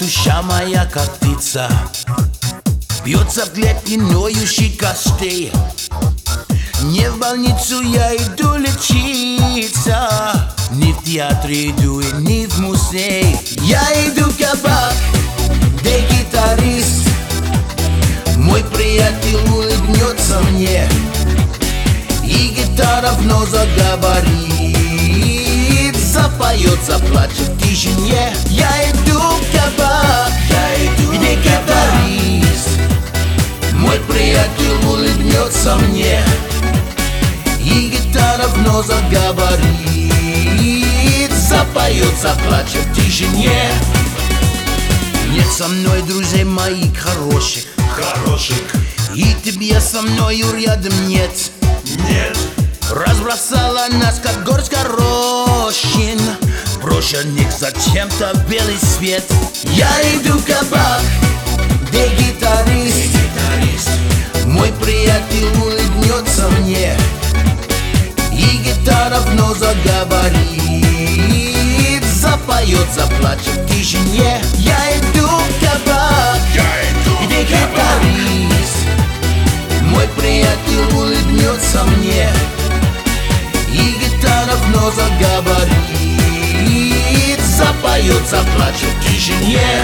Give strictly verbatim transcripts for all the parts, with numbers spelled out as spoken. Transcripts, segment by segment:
душа моя как птица, бьется в клетке ноющий костей. Не в больницу я иду лечиться, не в театр иду и не в музей. Я иду в кабак, где гитарист, мой приятель улыбнется мне, и гитара вновь заговорит, запоет, заплачет в тишине. Я иду в кабак, я иду где гитарист, мой приятель улыбнется мне, и гитара вновь заговорит, запоет, заплачет в тишине. Нет со мной друзей моих хороших, хороших, и тебе со мною рядом нет. нет, Разбросала нас, как горсть горошин, брошенных зачем-то в белый свет. Я иду в кабак, где гитарист, гитарист, мой приятель улыбнется мне, и гитара вновь заговорит, запоет, заплачет в тишине. Я иду в кабак, я иду где в кабак, гитарист, мой приятель улыбнется мне, и гитара вновь заговорит, запоет, заплачет в тишине.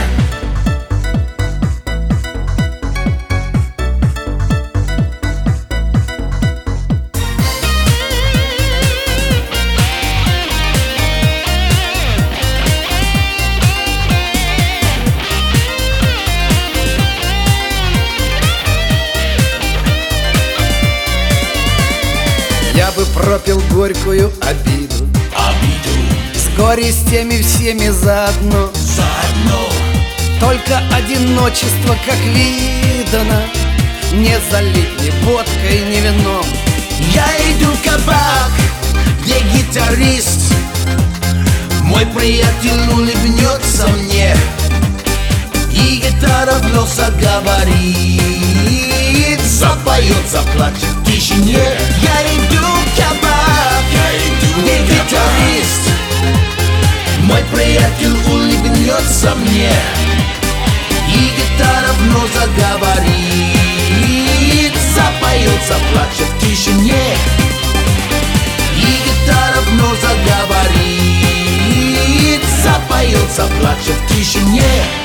Я бы пропил горькую обиду, обиду, с горестями всеми заодно. заодно, Только одиночество, как видано, не залить ни водкой, ни вином. Я иду в кабак, где гитарист, мой приятель улыбнется мне, и гитара вновь заговорит, запоет, заплачет в тишине. Я иду в кабак, я иду где в кабак, гитарист, мой приятель улыбнется мне, и гитара вновь заговорит, запоет, заплачет в тишине. И гитара вновь заговорит, запоет, заплачет в тишине.